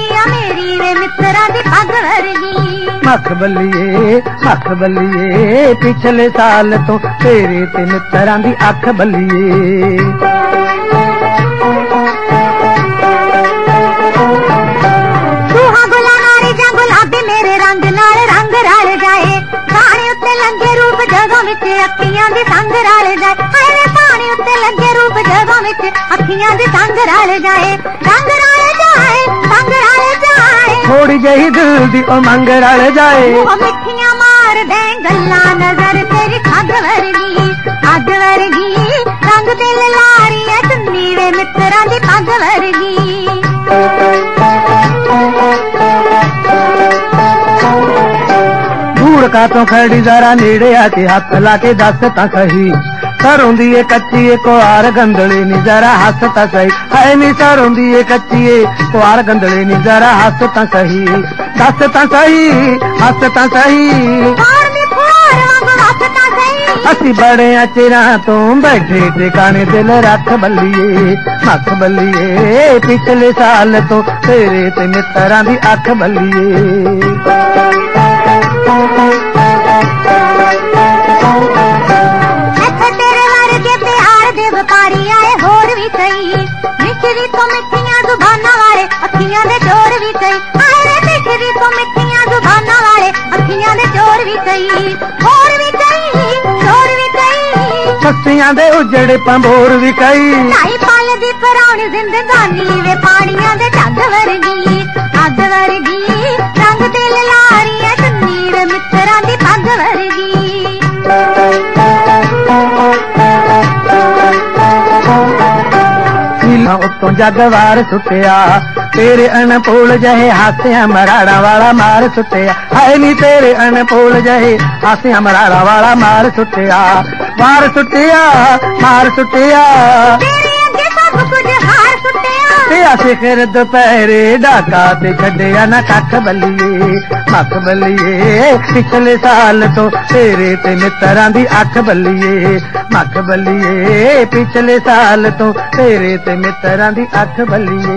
आ मेरी वे मित्रा दी पग वर्गी। मख बल्लिए पिछले साल तो तेरे ते मित्रां दी अख बल्लिए। सूहा गुला नारे जा गुलाबी मेरे रंग नाल रंग रल जाए। पानी उत्ते लंगे रूप जगह विच अखियां दी संग रल जाए। हाय पानी उत्ते लंगे रूप जगह विच अखियां दी संग रल जाए। रंग रल जाए संग रल जाए। थोड़ी जही दिल दी उमंग रल जाए। मिठियां मार दे गल्लां नजर तेरी अग वर्गी रंग दिल लारी है चुन्नी वे मित्रां दी पग वर्गी। दूर का तो खड़ी जरा नेड़े आके हाथ ला के दस ता सही। सरोंदी है कच्ची कुआर गंदले नी जरा हस ता सही। है नी सरोंदी है कच्ची कुआर गंदले नी जरा हस ता सही। दस ता सही हस ता सही। असी बड़े चिरा तो बैठे टिकाने दिल रख बल्लिए। मख बल्लिए पिछले साल तो तेरे ते मित्रां दी अख बल्लिए। व्यापारी आए होर भी कई मिठरी तो मिठियां जुबाना वाले अखियां दे चोर भी कई। आए मिठरी तो मिठियां जुबाना वाले अखियां दे चोर भी कई। होर भी कई चोर भी कई। सस्सियां दे उजड़े पंबोर भी कई। ढाई पाल दी पुरानी जिंदगानी वे पानियां दे जग वर्गी रंग दिल लारी है चुन्नी वे मित्रां दी पग वर्गी। उत्तों जगवार सुटिया तेरे अनपोल जहे हासिया मराड़ा वाला मार सुटिया। है नी तेरे अनपोल जहे हासिया मराड़ा वाला मार सुटिया। मार सुटिया मार सुटिया सिखर दोपहरे डाका ते छड़िया न कख बल्लिए। मख बल्लिए पिछले साल तो तेरे ते मित्रां दी अख बल्लिए। मख बल्लिए पिछले साल तो तेरे ते मित्रां दी अख बल्लिए।